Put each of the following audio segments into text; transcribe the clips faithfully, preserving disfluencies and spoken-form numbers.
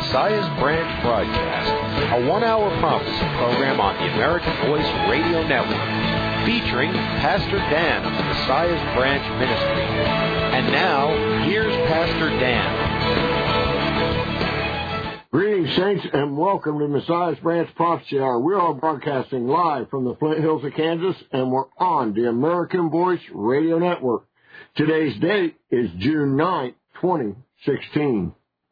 Messiah's Branch broadcast, a one-hour prophecy program on the American Voice Radio Network, featuring Pastor Dan of the Messiah's Branch Ministry. And now, here's Pastor Dan. Greetings, saints, and welcome to Messiah's Branch Prophecy Hour. We are broadcasting live from the Flint Hills of Kansas, and we're on the American Voice Radio Network. Today's date is June ninth, twenty sixteen.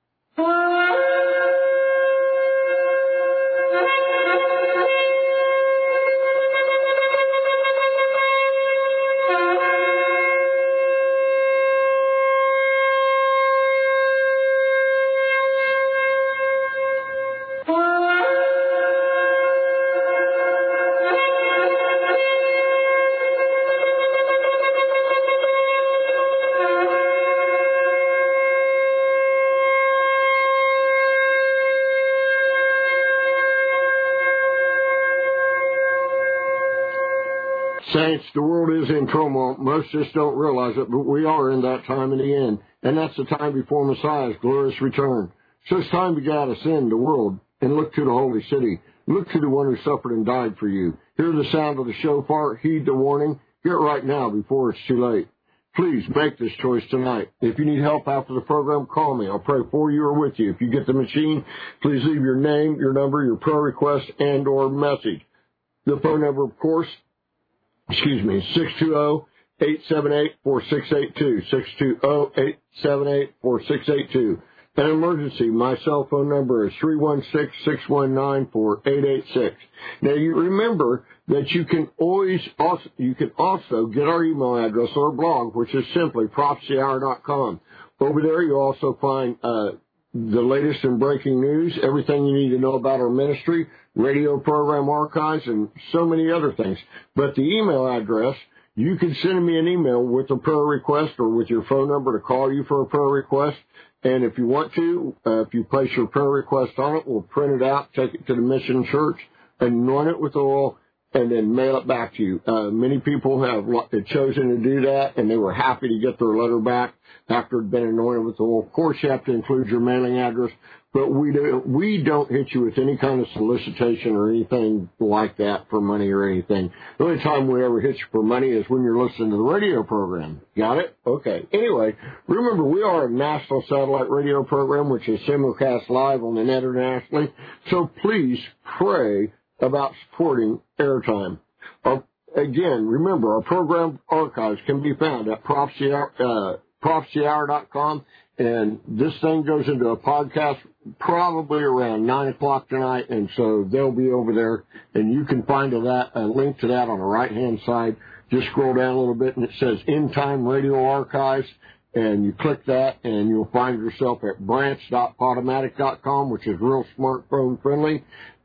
Saints, the world is in turmoil. Most just don't realize it, but we are in that time in the end, and that's the time before Messiah's glorious return. So it's time to get out of sin, the world, and look to the holy city. Look to the one who suffered and died for you. Hear the sound of the shofar. Heed the warning. Get right now before it's too late. Please make this choice tonight. If you need help after the program, call me. I'll pray for you or with you. If you get the machine, please leave your name, your number, your prayer request, and or message. The phone number, of course, Excuse me, six two zero, eight seven eight, four six eight two, six two zero, eight seven eight, four six eight two. An emergency, my cell phone number is three one six, six one nine, four eight eight six. Now, you remember that you can always also, you can also get our email address or blog, which is simply prophecy hour dot com. Over there, you'll also find uh, the latest and breaking news, everything you need to know about our ministry, radio program archives, and so many other things. But the email address, you can send me an email with a prayer request or with your phone number to call you for a prayer request. And if you want to, uh, if you place your prayer request on it, we'll print it out, take it to the mission church, anoint it with oil, and then mail it back to you. Uh, many people have chosen to do that, and they were happy to get their letter back after it had been anointed with oil. Of course, you have to include your mailing address, but we, do, we don't hit you with any kind of solicitation or anything like that for money or anything. The only time we ever hit you for money is when you're listening to the radio program. Got it? Okay. Anyway, remember, we are a national satellite radio program, which is simulcast live on the net internationally, so please pray about supporting airtime. Uh, again, remember, our program archives can be found at prophecy hour, uh, prophecy hour dot com, and this thing goes into a podcast probably around nine o'clock tonight, and so they'll be over there, and you can find a, that, a link to that on the right-hand side. Just scroll down a little bit, and it says End Time Radio Archives, and you click that, and you'll find yourself at branch dot podomatic dot com, which is real smartphone-friendly,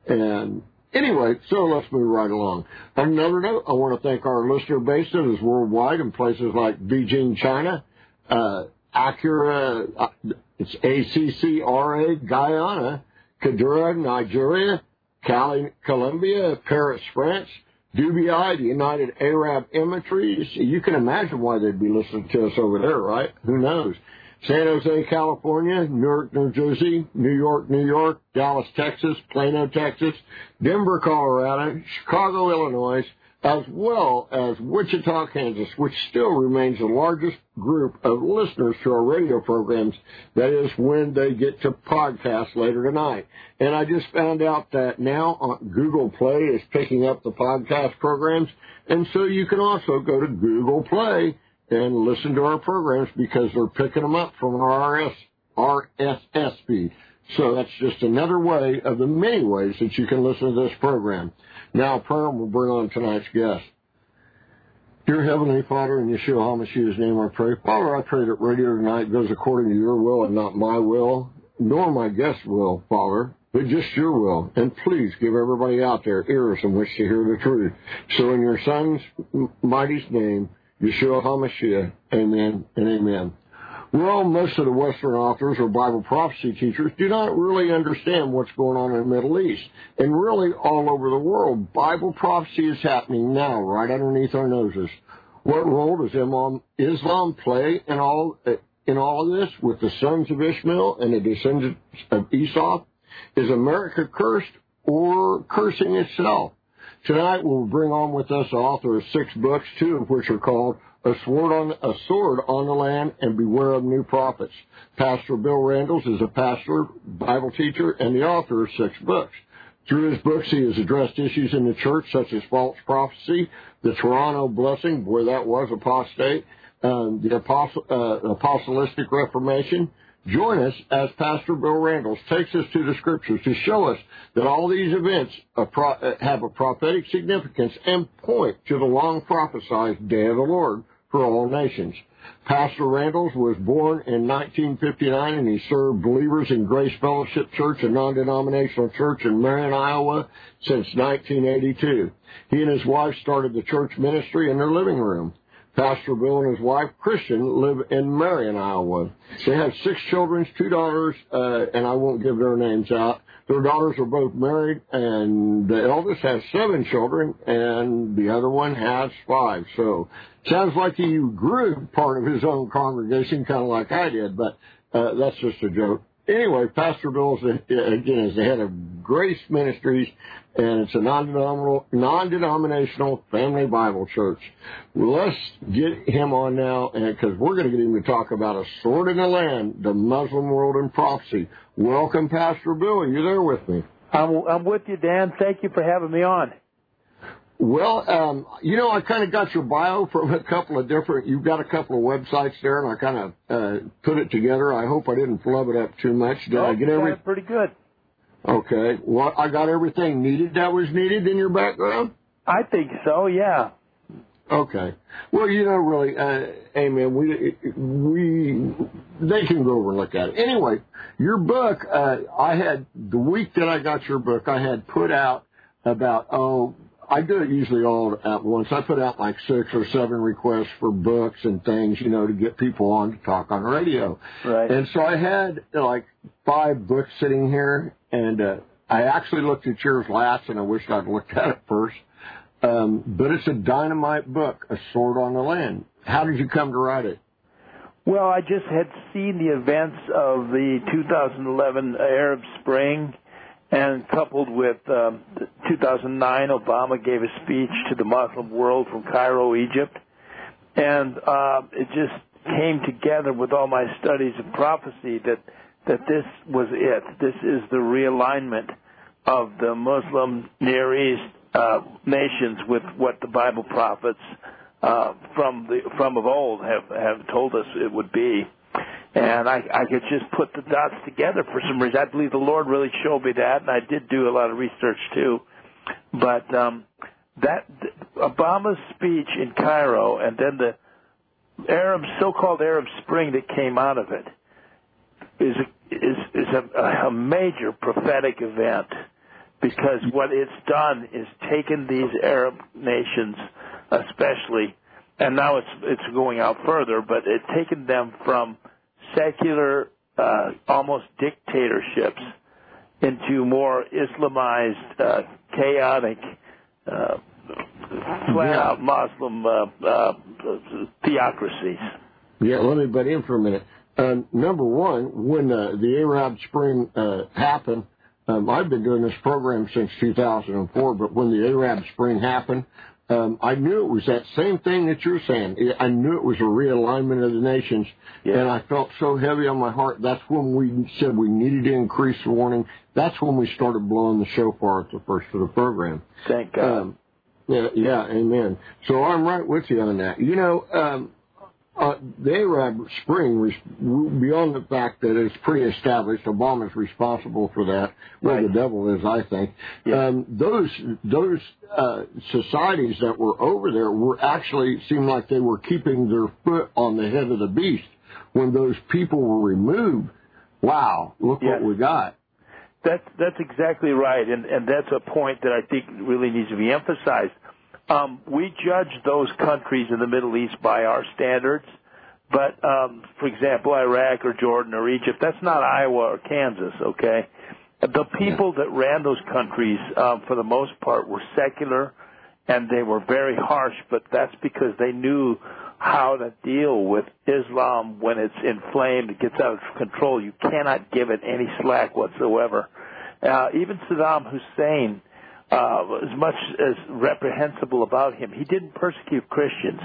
and anyway, so let's move right along. On another note, I want to thank our listener base that is worldwide in places like Beijing, China, uh, Accra, uh, it's A C C R A, Guyana, Kadura, Nigeria, Cali, Colombia, Paris, France, Dubai, the United Arab Emirates. You can imagine why they'd be listening to us over there, right? Who knows? San Jose, California, Newark, New Jersey, New York, New York, Dallas, Texas, Plano, Texas, Denver, Colorado, Chicago, Illinois, as well as Wichita, Kansas, which still remains the largest group of listeners to our radio programs. That is when they get to podcast later tonight. And I just found out that now Google Play is picking up the podcast programs, and so you can also go to Google Play and listen to our programs because they're picking them up from our R S, R S S feed. So that's just another way of the many ways that you can listen to this program. Now, prayer will bring on tonight's guest. Dear Heavenly Father, in Yeshua HaMashiach's name I pray. Father, I pray that radio tonight goes according to your will and not my will, nor my guest's will, Father, but just your will. And please give everybody out there ears in which to hear the truth. So in your Son's mighty name, Yeshua HaMashiach, amen and amen. Well, most of the Western authors or Bible prophecy teachers do not really understand what's going on in the Middle East. And really, all over the world, Bible prophecy is happening now, right underneath our noses. What role does Islam, Islam play in all in all of this with the sons of Ishmael and the descendants of Esau? Is America cursed or cursing itself? Tonight we'll bring on with us the author of six books, two of which are called A Sword on a Sword on the Land and Beware of New Prophets. Pastor Bill Randles is a pastor, Bible teacher, and the author of six books. Through his books, he has addressed issues in the church such as false prophecy, the Toronto blessing, boy, that was apostate, um, the apostle, uh, apostolistic reformation. Join us as Pastor Bill Randles takes us to the Scriptures to show us that all these events have a prophetic significance and point to the long prophesied day of the Lord for all nations. Pastor Randles was born in nineteen fifty-nine, and he served believers in Grace Fellowship Church, a non-denominational church in Marion, Iowa, since nineteen eighty-two. He and his wife started the church ministry in their living room. Pastor Bill and his wife, Christian, live in Marion, Iowa. They have six children, two daughters, uh, and I won't give their names out. Their daughters are both married, and the eldest has seven children, and the other one has five. So sounds like he grew part of his own congregation, kind of like I did, but uh, that's just a joke. Anyway, Pastor Bill, is a, again, is the head of Grace Ministries, and it's a non-denominational, non-denominational family Bible church. Well, let's get him on now, because we're going to get him to talk about A Sword in the Land, the Muslim world and prophecy. Welcome, Pastor Bill. Are you there with me? I'm, I'm with you, Dan. Thank you for having me on. Well, um, you know, I kind of got your bio from a couple of different, you've got a couple of websites there, and I kind of uh, put it together. I hope I didn't flub it up too much. Did oh, I get everything? Pretty good. Okay. Well, I got everything needed that was needed in your background? I think so, yeah. Okay. Well, you know, really, uh, amen, we, we, they can go over and look at it. Anyway, your book, uh, I had, the week that I got your book, I had put out about, oh, I do it usually all at once. I put out like six or seven requests for books and things, you know, to get people on to talk on the radio. Right. And so I had you know, like five books sitting here, and uh, I actually looked at yours last, and I wish I'd looked at it first. Um, but it's a dynamite book, A Sword on the Land. How did you come to write it? Well, I just had seen the events of the two thousand eleven Arab Spring, and coupled with um, two thousand nine, Obama gave a speech to the Muslim world from Cairo, Egypt. And uh, it just came together with all my studies of prophecy that, that this was it. This is the realignment of the Muslim Near East uh, nations with what the Bible prophets uh, from the from of old have, have told us it would be. And I, I could just put the dots together for some reason. I believe the Lord really showed me that, and I did do a lot of research too. But um, that Obama's speech in Cairo, and then the Arab, so-called Arab Spring that came out of it, is a, is is a, a major prophetic event, because what it's done is taken these Arab nations, especially, and now it's it's going out further, but it's taken them from secular, uh, almost dictatorships into more Islamized, uh, chaotic, uh, flat-out Muslim uh, uh, theocracies. Yeah, let me butt in for a minute. Um, number one, when uh, the Arab Spring uh, happened, um, I've been doing this program since two thousand four, but when the Arab Spring happened, Um, I knew it was that same thing that you're saying. I knew it was a realignment of the nations, yeah. And I felt so heavy on my heart. That's when we said we needed to increase the warning. That's when we started blowing the shofar at the first of the program. Thank God. Um, yeah, yeah, amen. So I'm right with you on that. You know, um, uh, the Arab Spring was beyond the fact that it's pretty established. Obama's responsible for that. Well, right. The devil is, I think. Yeah. Um, those those uh, societies that were over there were actually seemed like they were keeping their foot on the head of the beast. When those people were removed, wow, look yes. what we got. That's that's exactly right, and and that's a point that I think really needs to be emphasized. Um, we judge those countries in the Middle East by our standards, but um, for example, Iraq or Jordan or Egypt, that's not Iowa or Kansas. Okay, the people yeah. that ran those countries, um, for the most part, were secular, and they were very harsh. But that's because they knew how to deal with Islam when it's inflamed, it gets out of control. You cannot give it any slack whatsoever. Uh, even Saddam Hussein, uh, as much as reprehensible about him, he didn't persecute Christians.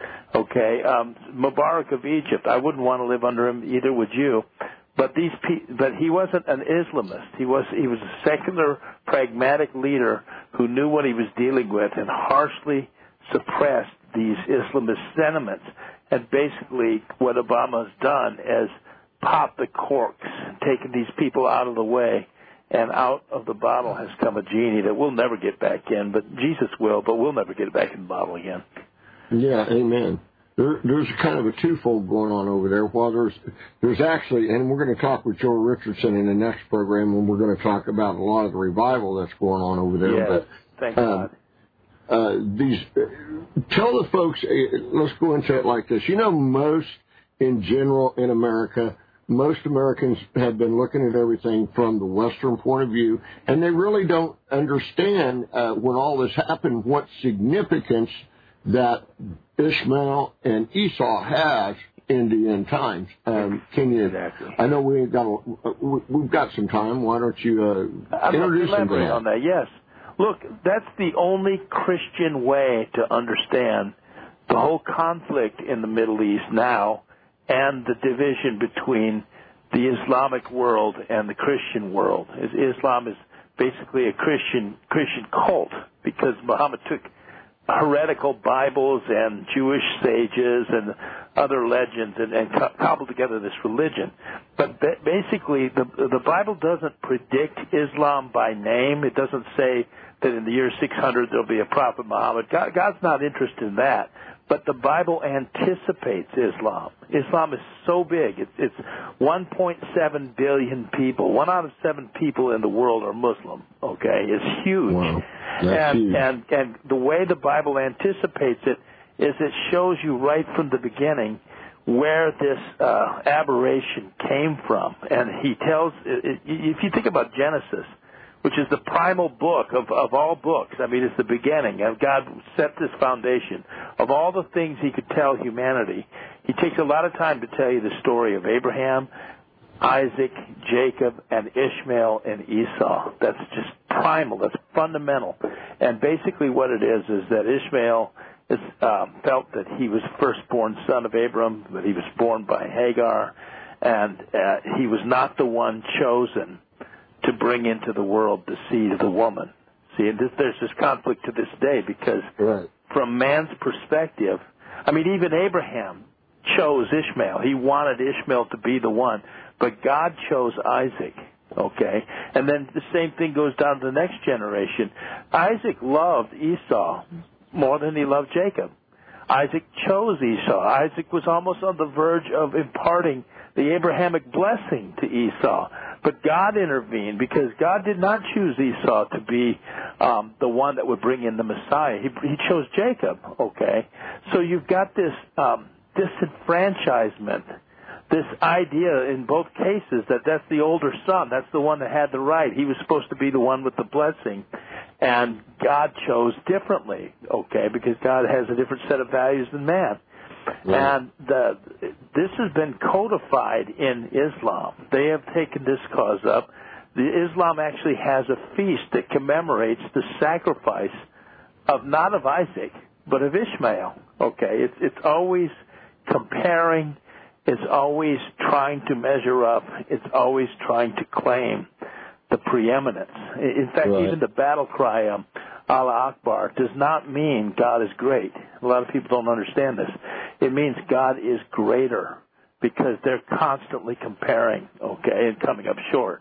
Okay, um, Mubarak of Egypt, I wouldn't want to live under him, either would you. But these, pe- but he wasn't an Islamist. He was he was a secular, pragmatic leader who knew what he was dealing with and harshly suppressed these Islamist sentiments. And basically, what Obama has done is popped the corks, taken these people out of the way, and out of the bottle has come a genie that we'll never get back in. But Jesus will, but we'll never get back in the bottle again. Yeah, amen. There, there's kind of a twofold going on over there. While there's there's actually, and we're going to talk with Joel Richardson in the next program, and we're going to talk about a lot of the revival that's going on over there. Yes, but, thank um, God. Uh, these, uh, tell the folks, uh, let's go into it like this. You know, most in general in America, most Americans have been looking at everything from the Western point of view, and they really don't understand uh, when all this happened what significance that Ishmael and Esau has in the end times. Um, can you? Exactly. I know we ain't got a, we've got some time. Why don't you uh, introduce them to that? on that? Yes. Look, that's the only Christian way to understand the whole conflict in the Middle East now, and the division between the Islamic world and the Christian world. Islam is basically a Christian Christian cult because Muhammad took heretical Bibles and Jewish sages and other legends and, and cobbled together this religion. But basically, the, the Bible doesn't predict Islam by name. It doesn't say that in the year six hundred there'll be a prophet Muhammad. God, God's not interested in that. But the Bible anticipates Islam. Islam is so big. It's, it's one point seven billion people. One out of seven people in the world are Muslim. Okay, it's huge. Wow. That's and, huge. and and the way the Bible anticipates it is it shows you right from the beginning where this uh, aberration came from. And he tells, if you think about Genesis, which is the primal book of, of all books. I mean, it's the beginning. And God set this foundation. Of all the things he could tell humanity, he takes a lot of time to tell you the story of Abraham, Isaac, Jacob, and Ishmael and Esau. That's just primal. That's fundamental. And basically what it is is that Ishmael is, um, felt that he was firstborn son of Abram, but he was born by Hagar, and uh, he was not the one chosen to bring into the world the seed of the woman. See, and this, there's this conflict to this day because right. from man's perspective, I mean, even Abraham chose Ishmael. He wanted Ishmael to be the one, but God chose Isaac, okay? And then the same thing goes down to the next generation. Isaac loved Esau more than he loved Jacob. Isaac chose Esau. Isaac was almost on the verge of imparting the Abrahamic blessing to Esau. But God intervened because God did not choose Esau to be um, the one that would bring in the Messiah. He, he chose Jacob, okay? So you've got this um, disenfranchisement, this idea in both cases that that's the older son. That's the one that had the right. He was supposed to be the one with the blessing. And God chose differently, okay, because God has a different set of values than man. Yeah. And the, this has been codified in Islam. They have taken this cause up. The Islam actually has a feast that commemorates the sacrifice of not of Isaac, but of Ishmael. Okay, it's it's always comparing. It's always trying to measure up. It's always trying to claim the preeminence. In fact, right. even the battle cry, um, Allah Akbar, does not mean God is great. A lot of people don't understand this. It means God is greater because they're constantly comparing, okay, and coming up short.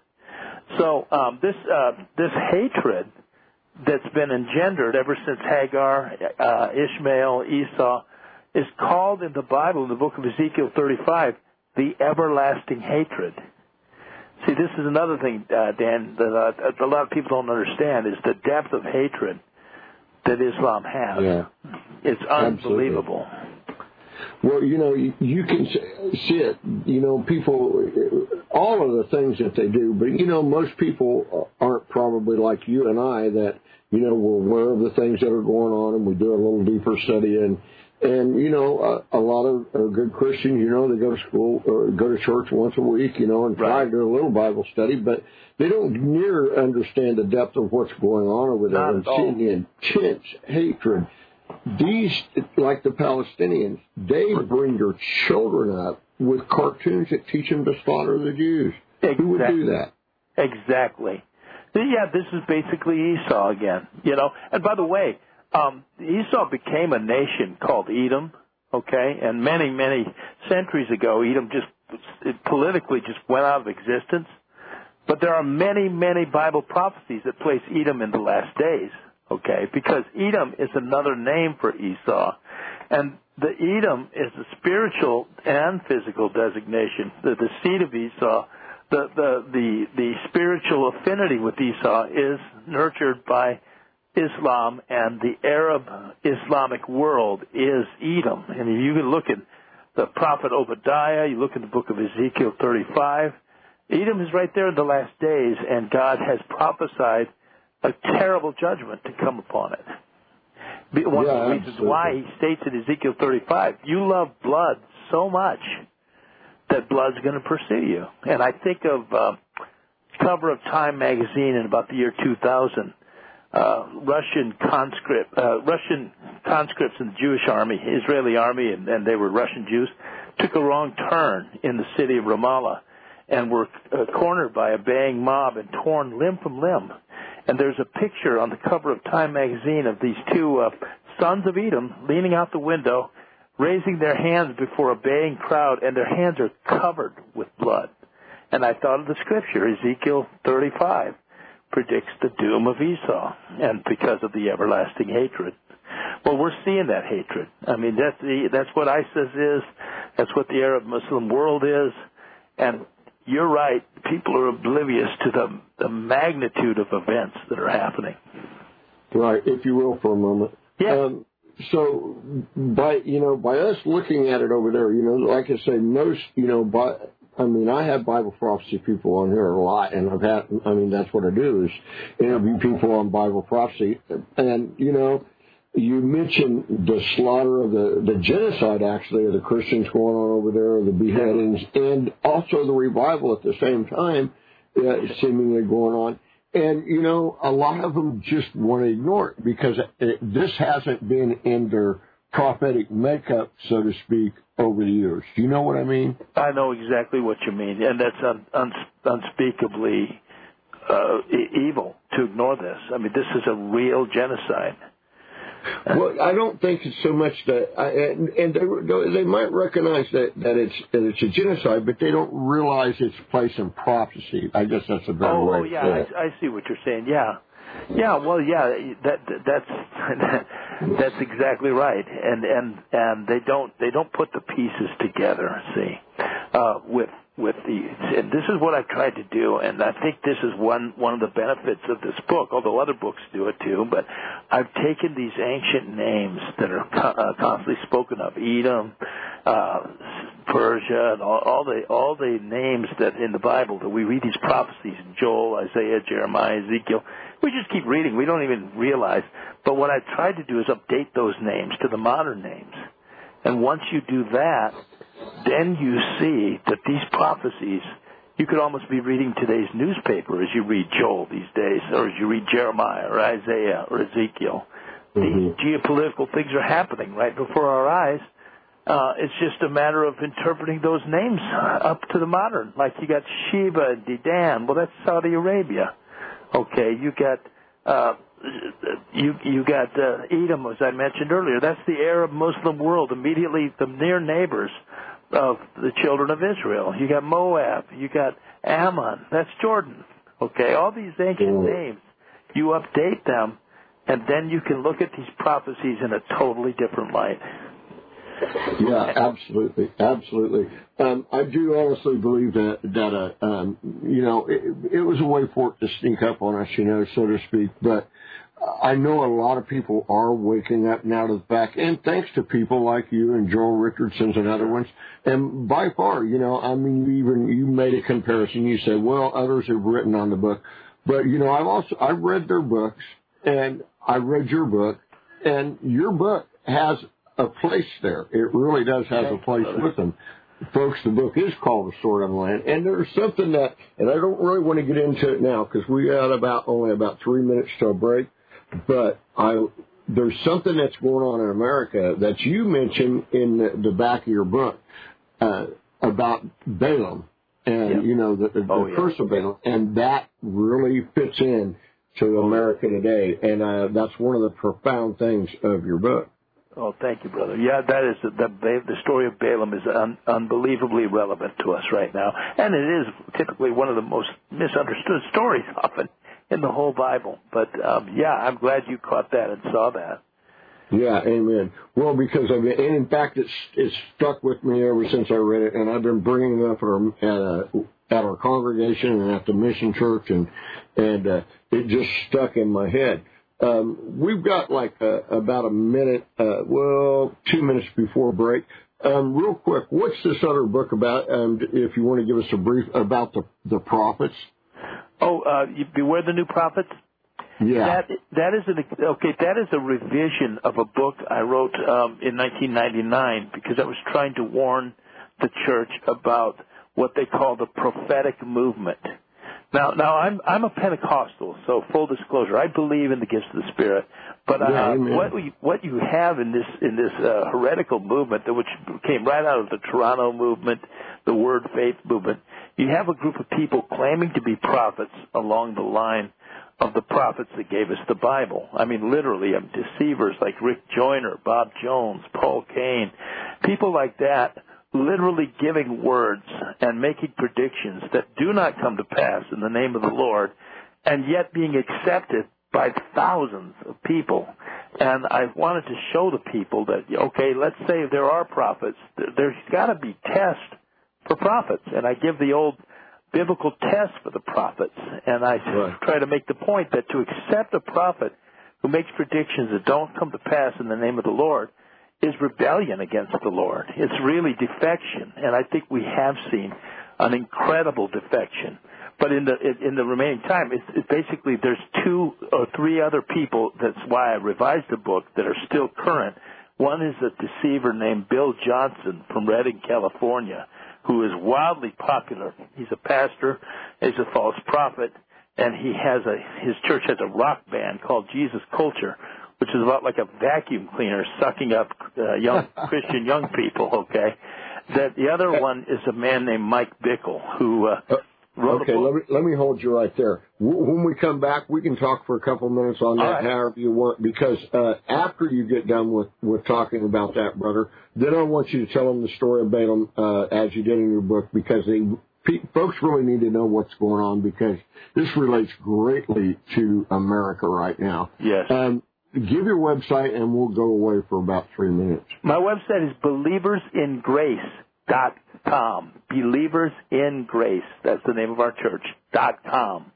So um, this uh, this hatred that's been engendered ever since Hagar, uh, Ishmael, Esau, is called in the Bible, in the book of Ezekiel thirty-five, the everlasting hatred. See, this is another thing, uh, Dan, that uh, a lot of people don't understand, is the depth of hatred that Islam has. Yeah. It's unbelievable. Absolutely. Well, you know, you, you can see it, you know, people, all of the things that they do, but, you know, most people aren't probably like you and I that, you know, we're aware of the things that are going on and we do a little deeper study and And, you know, a, a lot of uh, good Christians, you know, they go to school or go to church once a week, you know, and try right. to do a little Bible study, but they don't near understand the depth of what's going on over there. Not and at all. seeing the intense hatred. These, like the Palestinians, they bring their children up with cartoons that teach them to slaughter the Jews. Exactly. Who would do that? Exactly. Yeah, this is basically Esau again, you know. And by the way, um, Esau became a nation called Edom, okay? And many, many centuries ago, Edom just it politically just went out of existence. But there are many, many Bible prophecies that place Edom in the last days, okay? Because Edom is another name for Esau. And the Edom is the spiritual and physical designation, the, the seed of Esau. The, the, the, the spiritual affinity with Esau is nurtured by Islam, and the Arab Islamic world is Edom. And you can look at the prophet Obadiah, you look at the book of Ezekiel thirty-five, Edom is right there in the last days, and God has prophesied a terrible judgment to come upon it. One yeah, of the reasons absolutely. why he states in Ezekiel thirty-five, you love blood so much that blood's going to pursue you. And I think of uh, cover of Time magazine in about the year two thousand, uh, Russian conscript, uh, Russian conscripts in the Jewish army, Israeli army, and, and they were Russian Jews, took a wrong turn in the city of Ramallah and were uh, cornered by a baying mob and torn limb from limb. And there's a picture on the cover of Time magazine of these two uh, sons of Edom leaning out the window, raising their hands before a baying crowd, and their hands are covered with blood. And I thought of the scripture, Ezekiel thirty-five predicts the doom of Esau, and because of the everlasting hatred. Well, we're seeing that hatred. I mean, that's, the, that's what ISIS is. That's what the Arab Muslim world is. And you're right, people are oblivious to the, the magnitude of events that are happening. Right, if you will, for a moment. Yeah. Um, so, by you know, by us looking at it over there, you know, like I say, most, you know, by I mean, I have Bible prophecy people on here a lot, and I've had, I mean, that's what I do is interview people on Bible prophecy, and you know, you mentioned the slaughter of the, the genocide, actually, of the Christians going on over there, the beheadings, and also the revival at the same time, uh, seemingly going on. And, you know, a lot of them just want to ignore it because it, this hasn't been in their prophetic makeup, so to speak, over the years. Do you know what I mean? I know exactly what you mean, and that's un, un, unspeakably uh, e- evil to ignore this. I mean, this is a real genocide. Well, I don't think it's so much that, I, and, and they, they might recognize that, that it's that it's a genocide, but they don't realize its place in prophecy. I guess that's a better oh, way. Oh, yeah, I, I see what you're saying. Yeah, yeah. Well, yeah, that that's that's exactly right. And and and they don't they don't put the pieces together. See, uh, with. With the, and this is what I've tried to do, and I think this is one one of the benefits of this book, although other books do it too. But I've taken these ancient names that are co- uh, constantly spoken of, Edom, uh, Persia, and all, all the all the names that in the Bible that we read these prophecies, Joel, Isaiah, Jeremiah, Ezekiel. We just keep reading; we don't even realize. But what I've tried to do is update those names to the modern names, and once you do that, then you see that these prophecies, you could almost be reading today's newspaper as you read Joel these days, or as you read Jeremiah or Isaiah or Ezekiel. Mm-hmm. These geopolitical things are happening right before our eyes. Uh, it's just a matter of interpreting those names up to the modern. Like you got Sheba and Dedan. Well, that's Saudi Arabia. Okay, you got... Uh, You you got uh, Edom, as I mentioned earlier. That's the Arab Muslim world, immediately the near neighbors of the children of Israel. You got Moab. You got Ammon. That's Jordan. Okay, all these ancient names, you update them, and then you can look at these prophecies in a totally different light. Yeah, absolutely, absolutely. Um, I do honestly believe that that uh, um, you know it, it was a way for it to sneak up on us, you know, so to speak. But I know a lot of people are waking up now to the fact, and thanks to people like you and Joel Richardson's and other ones. And by far, you know, I mean, even you made a comparison. You said, well, others have written on the book, but you know, I've also I read their books, and I read your book, and your book has a place there. It really does have a place with them. Folks, the book is called The Sword on the Land, and there's something that, and I don't really want to get into it now because we got about only about three minutes till break, but I there's something that's going on in America that you mentioned in the, the back of your book uh, about Balaam and, yeah. you know, the, the, oh, the yeah. curse of Balaam, and that really fits in to America today, and uh, that's one of the profound things of your book. Oh, thank you, brother. Yeah, that is the the story of Balaam is un, unbelievably relevant to us right now, and it is typically one of the most misunderstood stories often in the whole Bible. But um, yeah, I'm glad you caught that and saw that. Yeah, amen. Well, because of it, and in fact, it's it's stuck with me ever since I read it, and I've been bringing it up at our at, a, at our congregation and at the mission church, and and uh, it just stuck in my head. Um, we've got like a, about a minute, uh, well, two minutes before break. Um, real quick, what's this other book about? Um, if you want to give us a brief about the the prophets. Oh, uh, Beware the New Prophets. Yeah. That that is an okay. That is a revision of a book I wrote um, in nineteen ninety-nine because I was trying to warn the church about what they call the prophetic movement. Now, now I'm I'm a Pentecostal, so full disclosure, I believe in the gifts of the Spirit. But uh, yeah, what we, what you have in this in this uh, heretical movement, which came right out of the Toronto movement, the Word Faith movement, you have a group of people claiming to be prophets along the line of the prophets that gave us the Bible. I mean, literally, um, deceivers like Rick Joyner, Bob Jones, Paul Cain, people like that, literally giving words and making predictions that do not come to pass in the name of the Lord, and yet being accepted by thousands of people. And I wanted to show the people that, okay, let's say there are prophets. There's got to be tests for prophets. And I give the old biblical test for the prophets. And I right. try to make the point that to accept a prophet who makes predictions that don't come to pass in the name of the Lord is rebellion against the Lord. It's really defection, and I think we have seen an incredible defection. But in the in the remaining time, it's, it's basically there's two or three other people. That's why I revised the book that are still current. One is a deceiver named Bill Johnson from Redding, California, who is wildly popular. He's a pastor, he's a false prophet, and he has a his church has a rock band called Jesus Culture, which is about like a vacuum cleaner sucking up uh, young Christian young people, okay? That the other one is a man named Mike Bickle, who uh, wrote okay, a book. let me, let me hold you right there. When we come back, we can talk for a couple minutes on that, right. however you want, because uh, after you get done with, with talking about that, brother, then I want you to tell them the story of Balaam uh, as you did in your book, because they, pe- folks really need to know what's going on, because this relates greatly to America right now. Yes. Um, Give your website, and we'll go away for about three minutes. My website is believers in grace dot com. Believers in Grace. That's the name of our church. Dot com.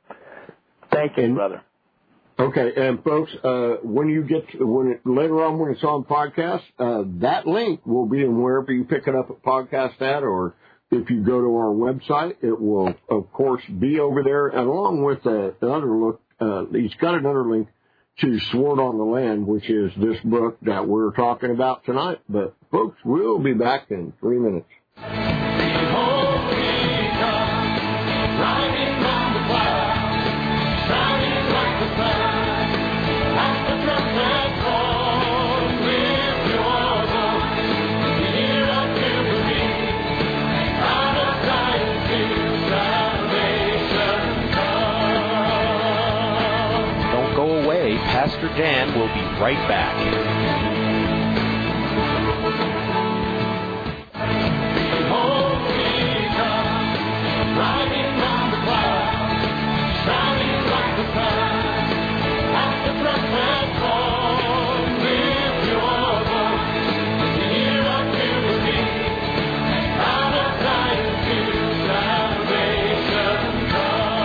Thank you, and, brother. Okay, and folks, uh, when you get to, when it, later on when it's on podcast, uh, that link will be in wherever you pick it up at podcast at, or if you go to our website, it will of course be over there, and along with uh, another look. Uh, he's got another link to Sword on the Land, which is this book that we're talking about tonight. But, folks, we'll be back in three minutes. Behold, he comes, riding from the clouds, shining like the sun. At the trumpet call, lift your voice, hear up to the beat, out of Zion to salvation come. Don't go away. Pastor Dan will be right back. Behold, he comes, riding on the clouds, shining like the sun. At the trumpet call, lift your voice, hear up to the beat, out of Zion to salvation come.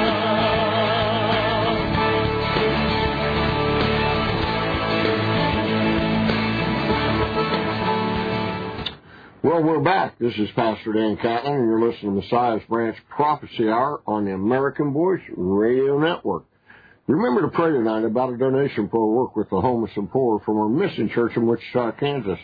Well, we're back. This is Pastor Dan Catlin, and you're listening to Messiah's Branch Prophecy Hour on the American Voice Radio Network. Remember to pray tonight about a donation for our work with the homeless and poor from our mission church in Wichita, Kansas.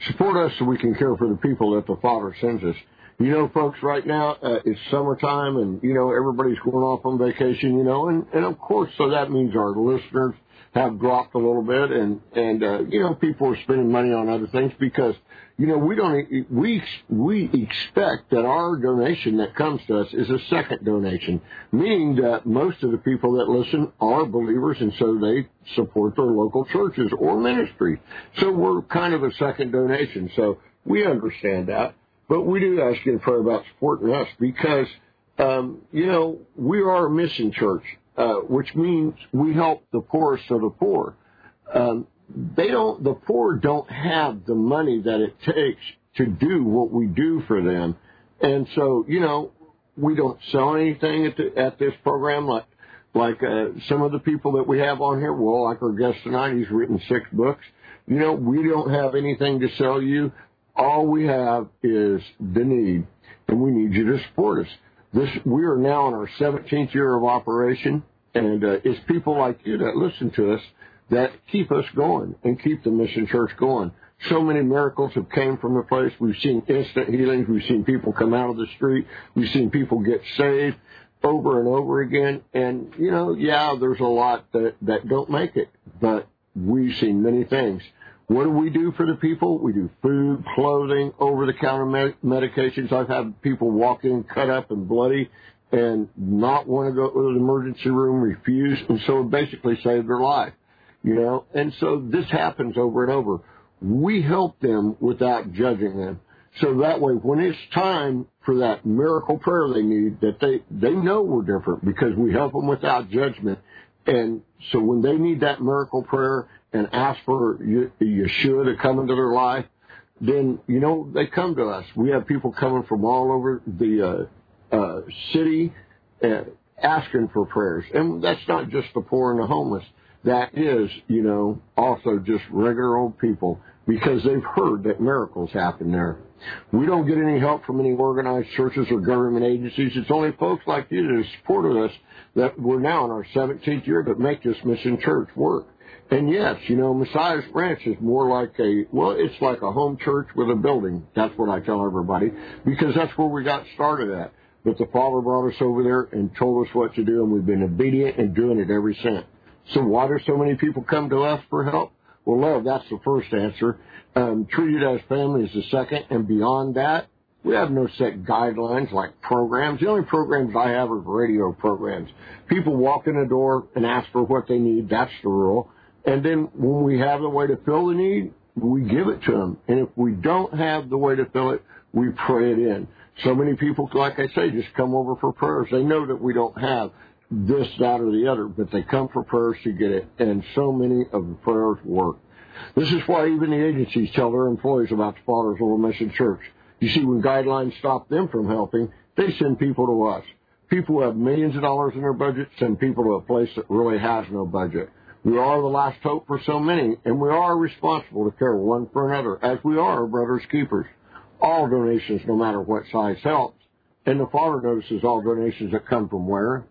Support us so we can care for the people that the Father sends us. You know, folks, right now uh, it's summertime, and, you know, everybody's going off on vacation, you know, and, and of course, so that means our listeners have dropped a little bit, and, and uh, you know, people are spending money on other things because, you know, we don't, we, we expect that our donation that comes to us is a second donation, meaning that most of the people that listen are believers, and so they support their local churches or ministry. So we're kind of a second donation, so we understand that. But we do ask you to pray about supporting us because, um, you know, we are a mission church, uh, which means we help the poorest of the poor. Um, they don't, the poor don't have the money that it takes to do what we do for them. And so, you know, we don't sell anything at, the, at this program like, like uh, some of the people that we have on here. Well, like our guest tonight, he's written six books. You know, we don't have anything to sell you. All we have is the need, and we need you to support us. This, we are now in our seventeenth year of operation, and uh, it's people like you that listen to us that keep us going and keep the Mission Church going. So many miracles have came from the place. We've seen instant healings. We've seen people come out of the street. We've seen people get saved over and over again. And, you know, yeah, there's a lot that, that don't make it, but we've seen many things. What do we do for the people? We do food, clothing, over-the-counter med- medications. I've had people walk in cut up and bloody and not want to go to the emergency room, refuse, and so it basically saved their life, you know. And so this happens over and over. We help them without judging them. So that way, when it's time for that miracle prayer they need, that they, they know we're different because we help them without judgment. And so when they need that miracle prayer and ask for Yeshua to come into their life, then, you know, they come to us. We have people coming from all over the uh, uh, city uh, asking for prayers. And that's not just the poor and the homeless. That is, you know, also just regular old people because they've heard that miracles happen there. We don't get any help from any organized churches or government agencies. It's only folks like you that have supported us that we're now in our seventeenth year that make this Mission Church work. And yes, you know, Messiah's Branch is more like a, well, it's like a home church with a building. That's what I tell everybody, because that's where we got started at. But the Father brought us over there and told us what to do, and we've been obedient and doing it ever since. So why do so many people come to us for help? Well, love, that's the first answer. Um, treated as family is the second, and beyond that, we have no set guidelines like programs. The only programs I have are radio programs. People walk in the door and ask for what they need. That's the rule. And then when we have the way to fill the need, we give it to them. And if we don't have the way to fill it, we pray it in. So many people, like I say, just come over for prayers. They know that we don't have this, that, or the other, but they come for prayers to get it. And so many of the prayers work. This is why even the agencies tell their employees about the Father's Little Mission Church. You see, when guidelines stop them from helping, they send people to us. People who have millions of dollars in their budget send people to a place that really has no budget. We are the last hope for so many, and we are responsible to care one for another, as we are brothers keepers. All donations, no matter what size, helps. And the Father notices all donations that come from where?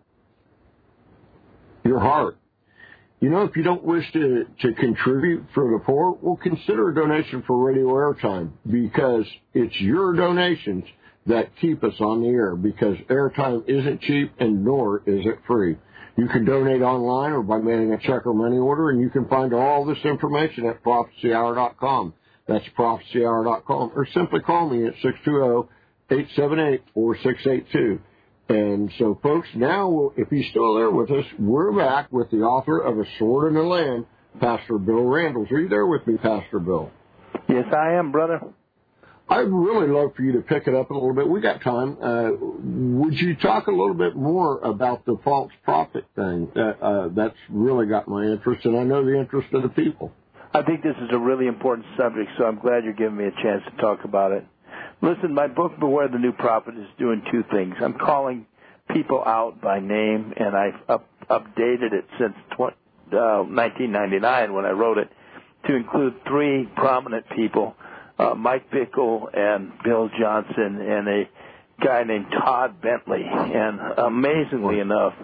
Your heart. You know, if you don't wish to, to contribute for the poor, well, consider a donation for radio airtime, because it's your donations that keep us on the air, because airtime isn't cheap and nor is it free. You can donate online or by mailing a check or money order, and you can find all this information at prophecy hour dot com. That's prophecy hour dot com. Or simply call me at six two zero, eight seven eight, four six eight two. And so, folks, now, if he's still there with us, we're back with the author of A Sword in the Land, Pastor Bill Randles. Are you there with me, Pastor Bill? Yes, I am, brother. I'd really love for you to pick it up a little bit. We got time. Uh, would you talk a little bit more about the false prophet thing? That, uh, that's really got my interest, and I know the interest of the people. I think this is a really important subject, so I'm glad you're giving me a chance to talk about it. Listen, my book, Beware the New Prophet, is doing two things. I'm calling people out by name, and I've up, updated it since tw- uh, nineteen ninety-nine when I wrote it to include three prominent people, uh, Mike Bickle and Bill Johnson and a guy named Todd Bentley. And amazingly enough,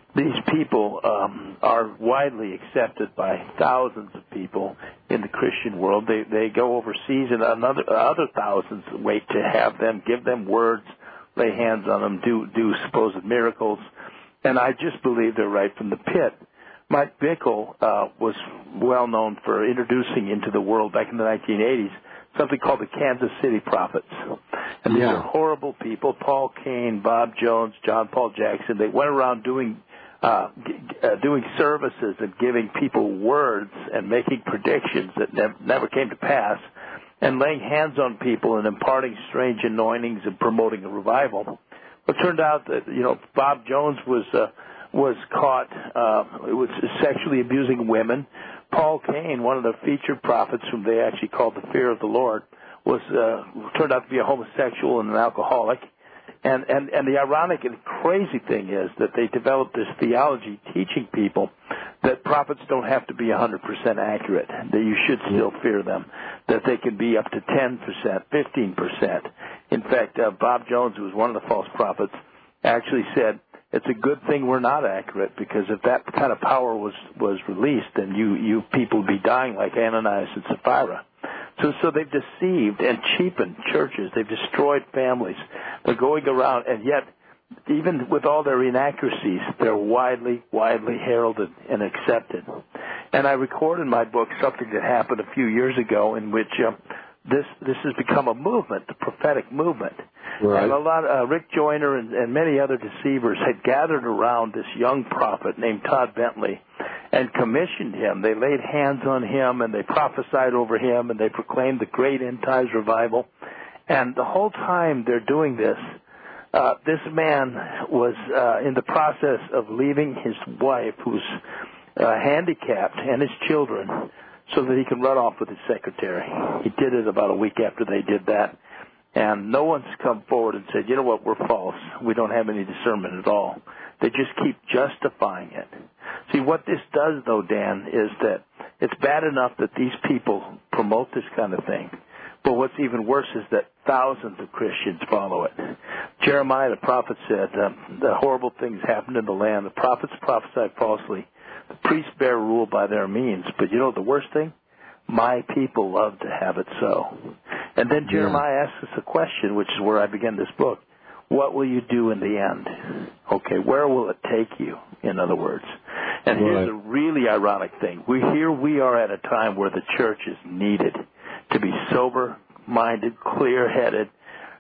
these people um, are widely accepted by thousands of people in the Christian world. They they go overseas, and another other thousands wait to have them, give them words, lay hands on them, do do supposed miracles. And I just believe they're right from the pit. Mike Bickle uh, was well known for introducing into the world back in the nineteen eighties something called the Kansas City Prophets. And these yeah. are horrible people, Paul Cain, Bob Jones, John Paul Jackson. They went around doing uh, g- uh, doing services and giving people words and making predictions that never, never came to pass, and laying hands on people and imparting strange anointings and promoting a revival. It turned out that, you know, Bob Jones was uh, was caught uh, was sexually abusing women. Paul Cain, one of the featured prophets whom they actually called the Fear of the Lord, was uh, turned out to be a homosexual and an alcoholic. And, and, and the ironic and crazy thing is that they developed this theology teaching people that prophets don't have to be one hundred percent accurate, that you should still fear them, that they can be up to ten percent, fifteen percent. In fact, uh, Bob Jones, who was one of the false prophets, actually said, it's a good thing we're not accurate, because if that kind of power was, was released, then you, you people would be dying like Ananias and Sapphira. So, so they've deceived and cheapened churches. They've destroyed families. They're going around, and yet, even with all their inaccuracies, they're widely, widely heralded and accepted. And I record in my book something that happened a few years ago in which uh, this this has become a movement, the prophetic movement. Right. And a lot, uh, Rick Joyner and, and many other deceivers had gathered around this young prophet named Todd Bentley and commissioned him. They laid hands on him, and they prophesied over him, and they proclaimed the great end times revival. And the whole time they're doing this, uh, this man was uh, in the process of leaving his wife, who's uh, handicapped, and his children, so that he can run off with his secretary. He did it about a week after they did that. And no one's come forward and said, you know what, we're false. We don't have any discernment at all. They just keep justifying it. See, what this does, though, Dan, is that it's bad enough that these people promote this kind of thing. But what's even worse is that thousands of Christians follow it. Jeremiah, the prophet, said, um, the horrible things happened in the land. The prophets prophesied falsely. The priests bear rule by their means. But you know the worst thing? My people love to have it so. And then Jeremiah asks us a question, which is where I began this book. What will you do in the end? Okay, where will it take you, in other words? And right. Here's a really ironic thing. We Here we are at a time where the church is needed to be sober-minded, clear-headed,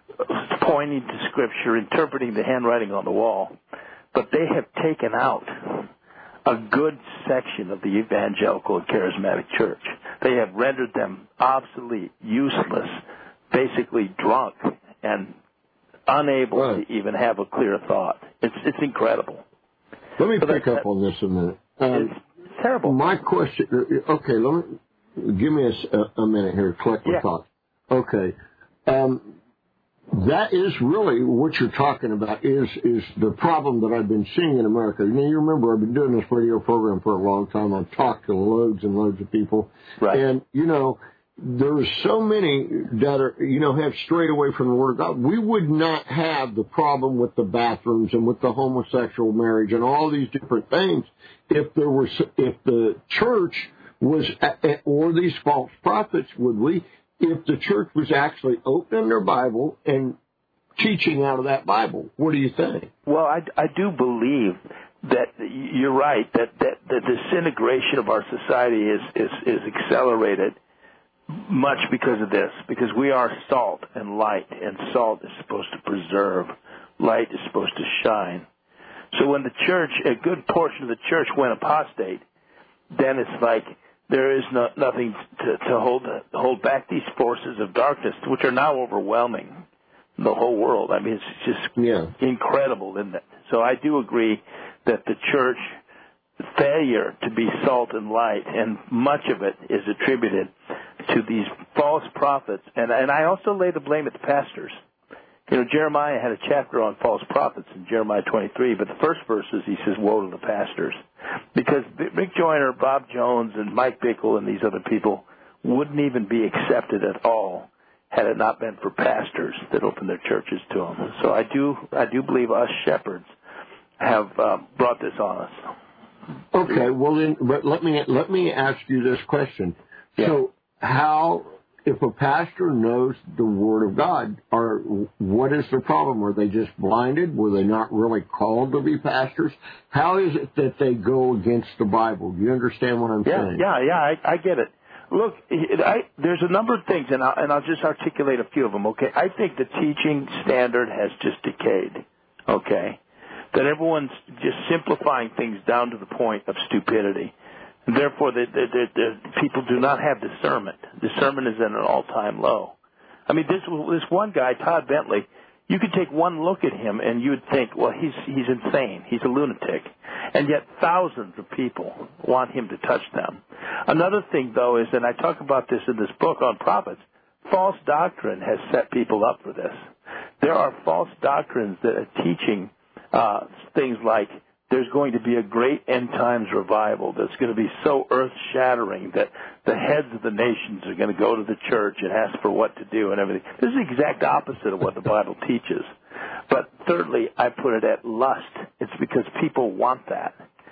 pointing to Scripture, interpreting the handwriting on the wall. But they have taken out a good section of the evangelical and charismatic church. They have rendered them obsolete, useless, basically drunk, and unable right. to even have a clear thought. It's it's incredible. Let me so pick that, up on this a minute. Um, it's, it's terrible. My question, okay, let me, give me a, a minute here to collect my yeah. thoughts. Okay. Um, that is really what you're talking about is is the problem that I've been seeing in America. You know, you remember I've been doing this radio program for a long time. I've talked to loads and loads of people. Right. And, you know, there's so many that are, you know, have strayed away from the Word of God. We would not have the problem with the bathrooms and with the homosexual marriage and all these different things if there was, if the church was, or these false prophets, would we? If the church was actually opening their Bible and teaching out of that Bible. What do you think? Well, I, I do believe that you're right, that, that the disintegration of our society is, is, is accelerated much because of this, because we are salt and light, and salt is supposed to preserve. Light is supposed to shine. So when the church, a good portion of the church went apostate, then it's like, there is no, nothing to, to hold hold back these forces of darkness, which are now overwhelming the whole world. I mean, it's just yeah. incredible, isn't it? So I do agree that the church failure to be salt and light, and much of it is attributed to these false prophets. And, and I also lay the blame at the pastors. You know, Jeremiah had a chapter on false prophets in Jeremiah twenty-three, but the first verses he says, woe to the pastors. Because Rick Joyner, Bob Jones, and Mike Bickle and these other people wouldn't even be accepted at all had it not been for pastors that opened their churches to them. So I do I do believe us shepherds have uh, brought this on us. Okay, well then, but let me let me ask you this question. Yeah. So, how, if a pastor knows the Word of God, are what is the problem? Are they just blinded? Were they not really called to be pastors? How is it that they go against the Bible? Do you understand what I'm yeah, saying? Yeah, yeah, I, I get it. Look, it, I, there's a number of things, and I'll, and I'll just articulate a few of them, okay? I think the teaching standard has just decayed, okay? That everyone's just simplifying things down to the point of stupidity. And therefore, the, the, the, the people do not have discernment. Discernment is at an all-time low. I mean, this this one guy, Todd Bentley, you could take one look at him and you would think, well, he's he's insane. He's a lunatic. And yet thousands of people want him to touch them. Another thing, though, is, and I talk about this in this book on prophets, false doctrine has set people up for this. There are false doctrines that are teaching uh, things like there's going to be a great end times revival that's going to be so earth-shattering that the heads of the nations are going to go to the church and ask for what to do and everything. This is the exact opposite of what the Bible teaches. But thirdly, I put it at lust. It's because people want that.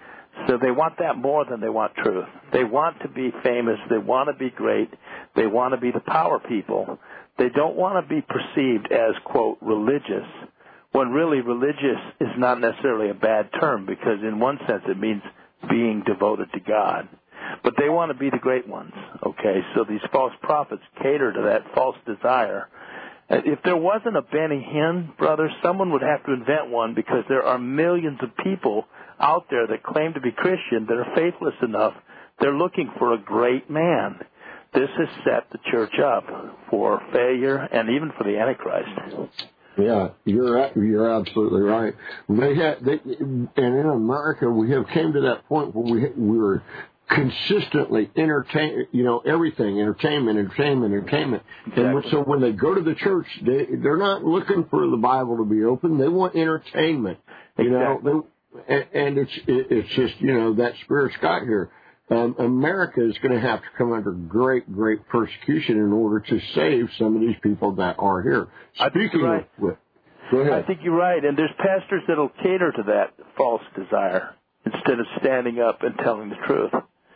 So they want that more than they want truth. They want to be famous. They want to be great. They want to be the power people. They don't want to be perceived as, quote, religious, when really religious is not necessarily a bad term, because in one sense it means being devoted to God. But they want to be the great ones, okay? So these false prophets cater to that false desire. If there wasn't a Benny Hinn, brother, someone would have to invent one, because there are millions of people out there that claim to be Christian that are faithless enough. They're looking for a great man. This has set the church up for failure and even for the Antichrist. Yeah, you're you're absolutely right. They had, they, and in America, we have came to that point where we we were consistently entertain, you know, everything, entertainment, entertainment, entertainment. Exactly. And so when they go to the church, they they're not looking for the Bible to be open. They want entertainment, you exactly. know. They, and, and it's it, it's just, you know, that spirit's got here. Um, America is going to have to come under great, great persecution in order to save some of these people that are here. Speaking right. of which, go ahead. I think you're right, and there's pastors that will cater to that false desire instead of standing up and telling the truth.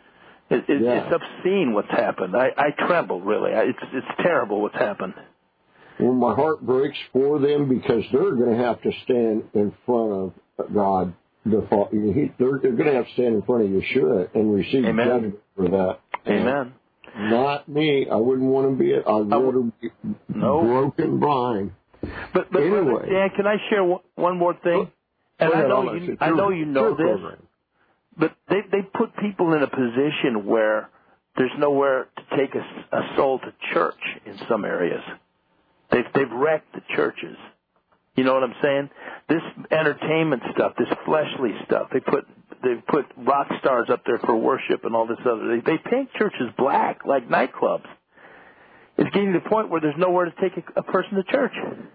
It, it, yeah. It's obscene what's happened. I, I tremble, really. I, it's it's terrible what's happened. Well, my heart breaks for them, because they're going to have to stand in front of God. The, they're, they're going to have to stand in front of Yeshua and receive Amen. judgment for that. Amen. And not me. I wouldn't want to be. I'd rather be no. broken blind. But, but anyway, Dan, can I share one, one more thing? And I know you, I know you know this, program. But they they put people in a position where there's nowhere to take a, a soul to church in some areas. They've they've wrecked the churches. You know what I'm saying? This entertainment stuff, this fleshly stuff, they put they put rock stars up there for worship and all this other. They, they paint churches black like nightclubs. It's getting to the point where there's nowhere to take a, a person to church.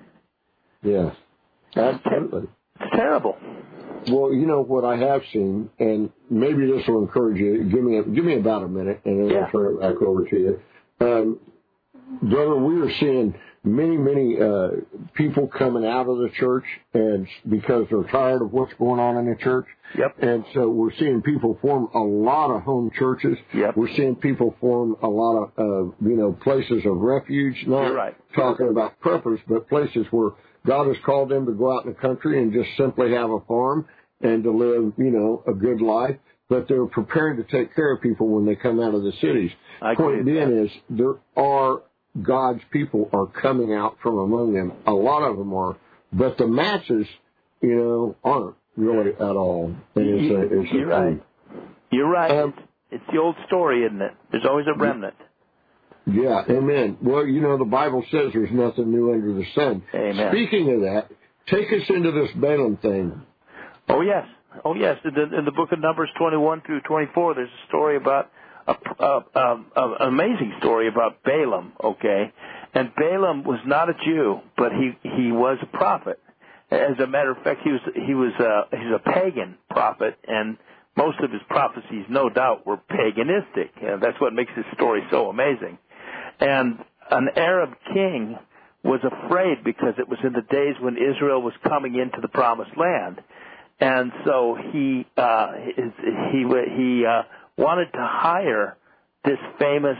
Yes, absolutely. It's terrible. Well, you know what I have seen, and maybe this will encourage you. Give me a, give me about a minute, and then yeah. I'll turn it back over to you. Um, brother, we are seeing many, many uh, people coming out of the church, and because they're tired of what's going on in the church. Yep. And so we're seeing people form a lot of home churches. Yep. We're seeing people form a lot of, uh, you know, places of refuge. Not You're right. talking about preppers, but places where God has called them to go out in the country and just simply have a farm and to live, you know, a good life. But they're preparing to take care of people when they come out of the cities. I Point being that. is there are God's people are coming out from among them. A lot of them are, but the masses, you know, aren't really at all. And it's a, it's You're a, right. You're right. Um, it's, it's the old story, isn't it? There's always a remnant. Yeah, amen. Well, you know, the Bible says there's nothing new under the sun. Amen. Speaking of that, take us into this Balaam thing. Oh, yes. Oh, yes. In the, in the book of Numbers twenty-one through twenty-four, there's a story about, a, a, a, a, an amazing story about Balaam, okay? And Balaam was not a Jew, but he, he was a prophet. As a matter of fact, he was he was a, he's a pagan prophet, and most of his prophecies, no doubt, were paganistic. You know, that's what makes his story so amazing. And an Arab king was afraid because it was in the days when Israel was coming into the promised land. And so he uh, he he uh, wanted to hire this famous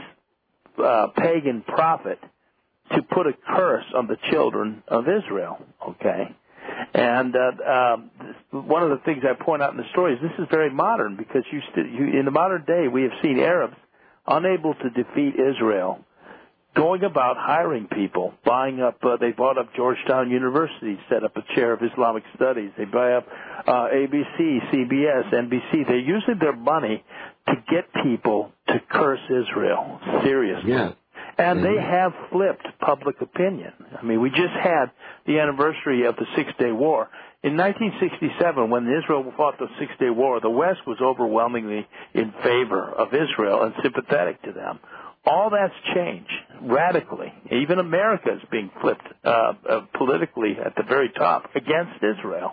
uh, pagan prophet to put a curse on the children of Israel. Okay, and uh, um, this, one of the things I point out in the story is this is very modern, because you, st- you in the modern day we have seen Arabs unable to defeat Israel, going about hiring people, buying up, uh, they bought up Georgetown University, set up a chair of Islamic studies. They buy up uh, A B C, C B S, N B C. They're using their money to get people to curse Israel, seriously. Yeah. And mm-hmm. they have flipped public opinion. I mean, we just had the anniversary of the Six-Day War. In nineteen sixty-seven, when Israel fought the Six-Day War, the West was overwhelmingly in favor of Israel and sympathetic to them. All that's changed radically. Even America is being flipped uh, uh, politically at the very top against Israel.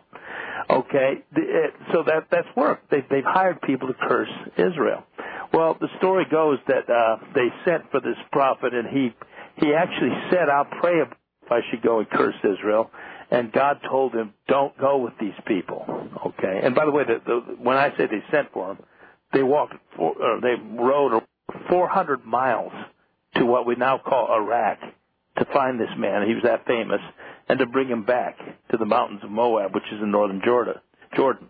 Okay, the, it, so that that's worked. They've, they've hired people to curse Israel. Well, the story goes that uh, they sent for this prophet, and he he actually said, "I'll pray if I should go and curse Israel." And God told him, "Don't go with these people." Okay. And by the way, the, the, when I say they sent for him, they walked, for, or they rode four hundred miles to what we now call Iraq to find this man. He was that famous, and to bring him back to the mountains of Moab, which is in northern Jordan. Jordan.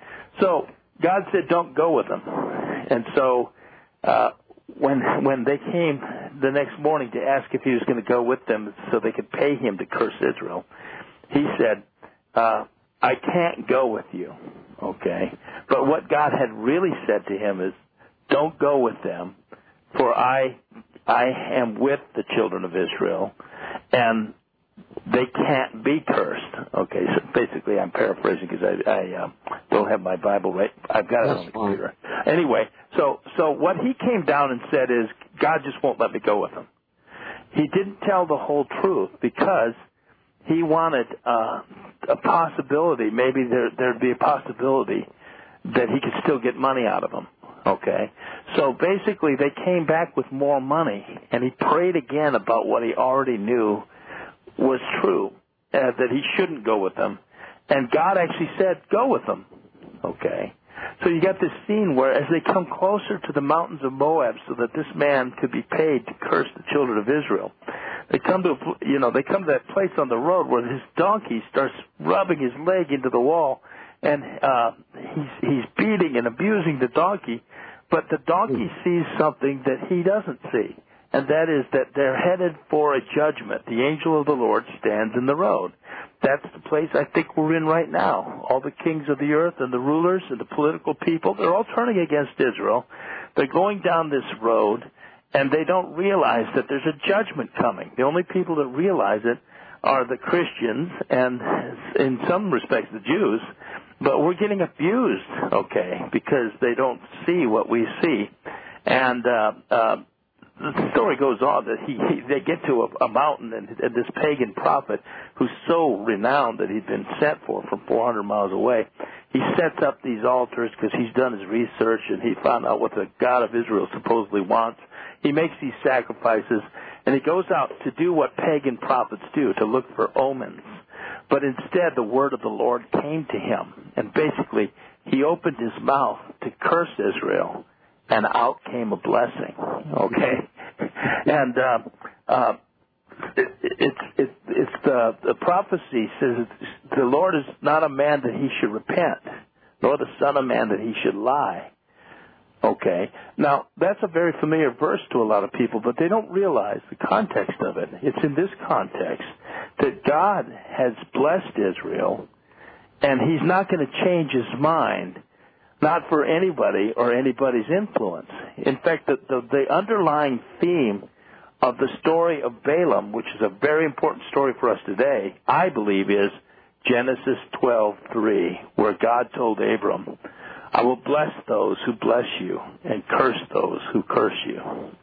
So God said, "Don't go with them." And so uh, when when they came the next morning to ask if he was going to go with them so they could pay him to curse Israel, he said, uh, "I can't go with you." Okay. But what God had really said to him is, "Don't go with them, for I I am with the children of Israel, and they can't be cursed." Okay, so basically I'm paraphrasing because I, I uh, don't have my Bible right. I've got it That's on the fine. computer. Anyway, so so what he came down and said is, God just won't let me go with him. He didn't tell the whole truth because he wanted uh, a possibility, maybe there, there'd be a possibility that he could still get money out of them. Okay, so basically they came back with more money, and he prayed again about what he already knew was true, uh, that he shouldn't go with them. And God actually said, "Go with them." Okay, so you got this scene where as they come closer to the mountains of Moab so that this man could be paid to curse the children of Israel, they come to, you know, they come to that place on the road where his donkey starts rubbing his leg into the wall, and uh, he's, he's beating and abusing the donkey, but the donkey sees something that he doesn't see, and that is that they're headed for a judgment. The angel of the Lord stands in the road. That's the place I think we're in right now. All the kings of the earth and the rulers and the political people, they're all turning against Israel. They're going down this road, and they don't realize that there's a judgment coming. The only people that realize it are the Christians and, in some respects, the Jews. But we're getting abused, okay, because they don't see what we see. And uh, uh, the story goes on that he, he they get to a, a mountain, and, and this pagan prophet, who's so renowned that he'd been sent for from four hundred miles away, he sets up these altars because he's done his research and he found out what the God of Israel supposedly wants. He makes these sacrifices, and he goes out to do what pagan prophets do, to look for omens. But instead, the word of the Lord came to him, and basically, he opened his mouth to curse Israel, and out came a blessing. Okay, and uh, uh, it, it's it, it's the the prophecy says the Lord is not a man that he should repent, nor the Son of Man that he should lie. Okay, now that's a very familiar verse to a lot of people, but they don't realize the context of it. It's in this context that God has blessed Israel, and he's not going to change his mind, not for anybody or anybody's influence. In fact, the, the, the underlying theme of the story of Balaam, which is a very important story for us today, I believe is Genesis twelve three, where God told Abram, "I will bless those who bless you and curse those who curse you."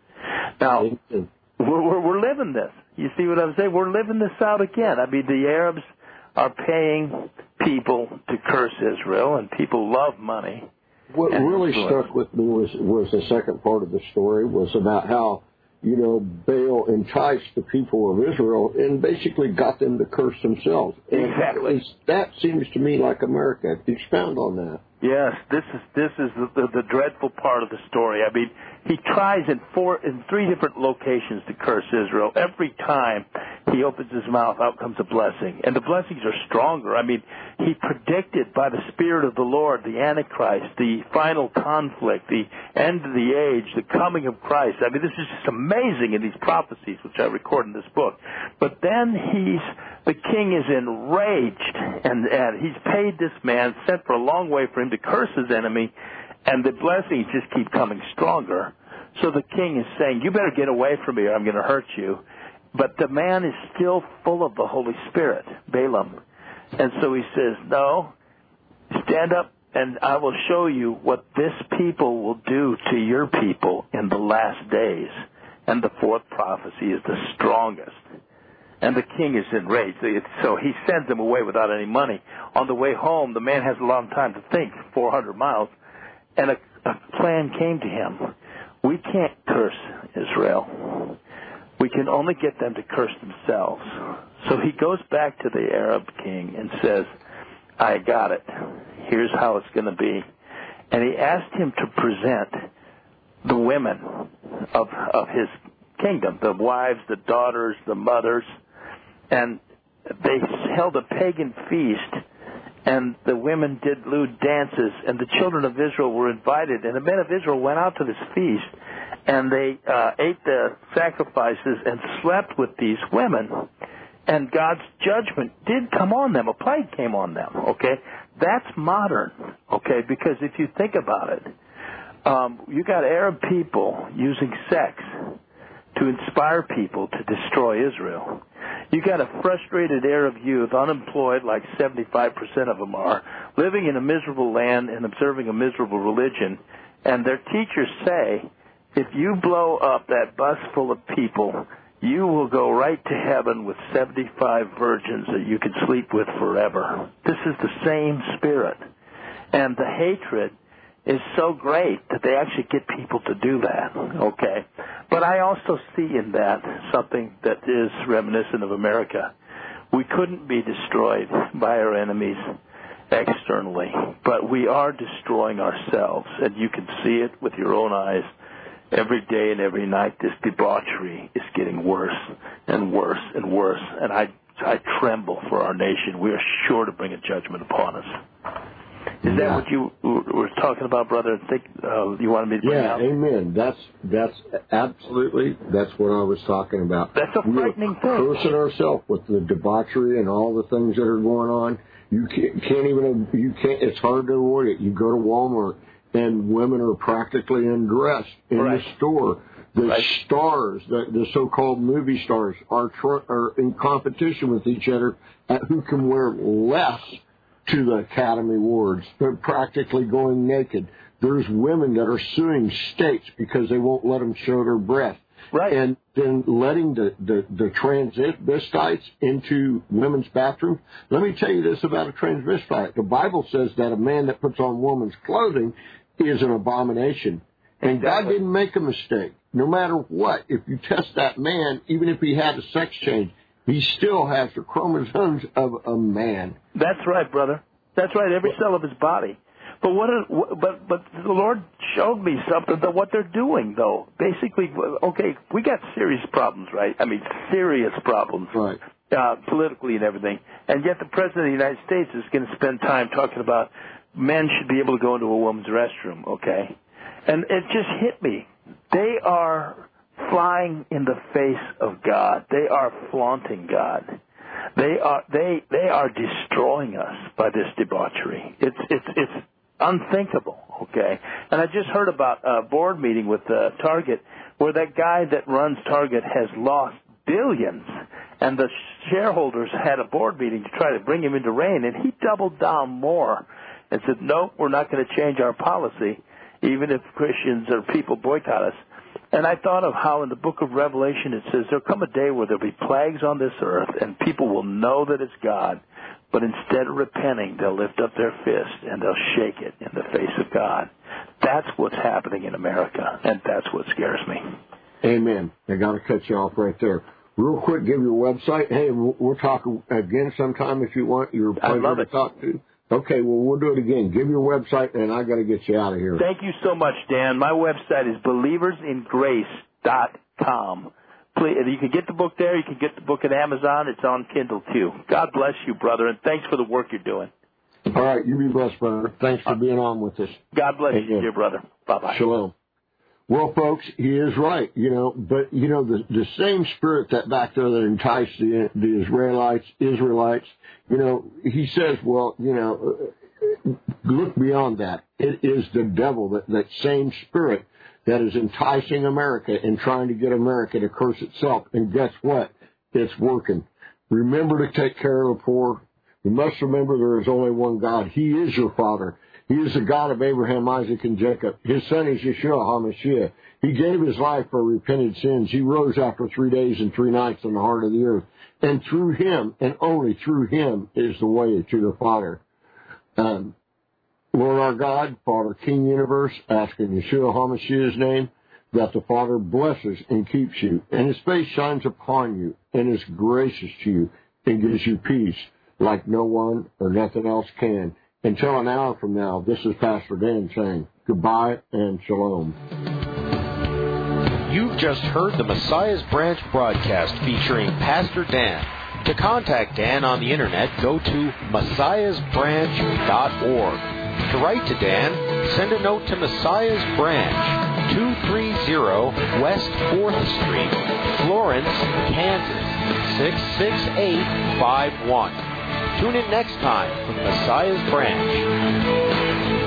Now, we're, we're, we're living this. You see what I'm saying? We're living this out again. I mean, the Arabs are paying people to curse Israel, and people love money. What really influence. stuck with me was, was the second part of the story, was about how you know, Baal enticed the people of Israel and basically got them to curse themselves. And exactly. That seems to me like America. Expound on that. Yes, this is this is the, the, the dreadful part of the story. I mean, he tries in four in three different locations to curse Israel. Every time he opens his mouth, out comes a blessing, and the blessings are stronger. I mean, he predicted by the Spirit of the Lord the Antichrist, the final conflict, the end of the age, the coming of Christ. I mean, this is just amazing in these prophecies, which I record in this book. But then he's the king is enraged, and, and he's paid this man, sent for a long way for him to curse his enemy, and the blessings just keep coming stronger. So the king is saying, you better get away from me or I'm going to hurt you. But the man is still full of the Holy Spirit, Balaam. And so he says, no, stand up and I will show you what this people will do to your people in the last days. And the fourth prophecy is the strongest. And the king is enraged. So he sends him away without any money. On the way home, the man has a long time to think, four hundred miles, and a, a plan came to him. We can't curse Israel. We can only get them to curse themselves. So he goes back to the Arab king and says, I got it. Here's how it's going to be. And he asked him to present the women of, of his kingdom, the wives, the daughters, the mothers, and they held a pagan feast, and the women did lewd dances, and the children of Israel were invited, and the men of Israel went out to this feast, and they uh, ate the sacrifices and slept with these women, and God's judgment did come on them. A plague came on them, okay? That's modern, okay, because if you think about it, um, you got Arab people using sex to inspire people to destroy Israel. You got a frustrated Arab youth, unemployed, like seventy-five percent of them are, living in a miserable land and observing a miserable religion, and their teachers say, if you blow up that bus full of people, you will go right to heaven with seventy-five virgins that you can sleep with forever. This is the same spirit. And the hatred is so great that they actually get people to do that, okay? But I also see in that something that is reminiscent of America. We couldn't be destroyed by our enemies externally, but we are destroying ourselves, and you can see it with your own eyes. Every day and every night, this debauchery is getting worse and worse and worse, and I, I tremble for our nation. We are sure to bring a judgment upon us. Is yeah. that what you were talking about, brother? I think uh, you wanted me to bring yeah, out? Yeah, amen. That's that's absolutely that's what I was talking about. That's a frightening We're thing. cursing ourselves with the debauchery and all the things that are going on. You can't, can't even you can't. It's hard to avoid it. You go to Walmart and women are practically undressed in right. the store. The right. stars, the, the so-called movie stars, are tr- are in competition with each other at who can wear less to the Academy Awards. They're practically going naked. There's women that are suing states because they won't let them show their breasts. Right. And then letting the, the, the transvestites into women's bathrooms. Let me tell you this about a transvestite. The Bible says that a man that puts on woman's clothing is an abomination. And exactly. God didn't make a mistake. No matter what, if you test that man, even if he had a sex change, he still has the chromosomes of a man. That's right, brother. That's right. Every cell of his body. But what? Are, but but the Lord showed me something that what they're doing, though. Basically, okay, we got serious problems, right? I mean, serious problems, right? Uh, politically and everything. And yet, the president of the United States is going to spend time talking about men should be able to go into a woman's restroom. Okay, and it just hit me. They are flying in the face of God. They are flaunting God. They are they they are destroying us by this debauchery. It's it's it's unthinkable. Okay, and I just heard about a board meeting with uh, Target where that guy that runs Target has lost billions, and the shareholders had a board meeting to try to bring him into rein, and he doubled down more and said, "No, we're not going to change our policy, even if Christians or people boycott us." And I thought of how in the book of Revelation it says there'll come a day where there'll be plagues on this earth and people will know that it's God, but instead of repenting, they'll lift up their fist and they'll shake it in the face of God. That's what's happening in America, and that's what scares me. Amen. I got to cut you off right there. Real quick, give your website. Hey, we'll, we'll talk again sometime if you want. You're a I love pleasure it. to talk to. Okay, well, we'll do it again. Give your website, and I got to get you out of here. Thank you so much, Dan. My website is believers in grace dot com. Please, you can get the book there. You can get the book at Amazon. It's on Kindle, too. God bless you, brother, and thanks for the work you're doing. All right, you be blessed, brother. Thanks for being on with us. God bless Amen. you, dear brother. Bye-bye. Shalom. Well, folks, he is right, you know, but, you know, the, the same spirit that back there that enticed the, the Israelites, Israelites, you know, he says, well, you know, look beyond that. It is the devil, that, that same spirit that is enticing America and trying to get America to curse itself. And guess what? It's working. Remember to take care of the poor. You must remember there is only one God. He is your Father. He is the God of Abraham, Isaac, and Jacob. His son is Yeshua HaMashiach. He gave his life for repented sins. He rose after three days and three nights in the heart of the earth. And through him, and only through him, is the way to the Father. Um, Lord our God, Father, King Universe, ask in Yeshua HaMashiach's name that the Father blesses and keeps you, and his face shines upon you, and is gracious to you, and gives you peace like no one or nothing else can. Until an hour from now, this is Pastor Dan saying goodbye and shalom. You've just heard the Messiah's Branch broadcast featuring Pastor Dan. To contact Dan on the internet, go to messiahs branch dot org. To write to Dan, send a note to Messiah's Branch, two thirty West fourth Street, Florence, Kansas, six six eight five one. Tune in next time for Messiah's Branch.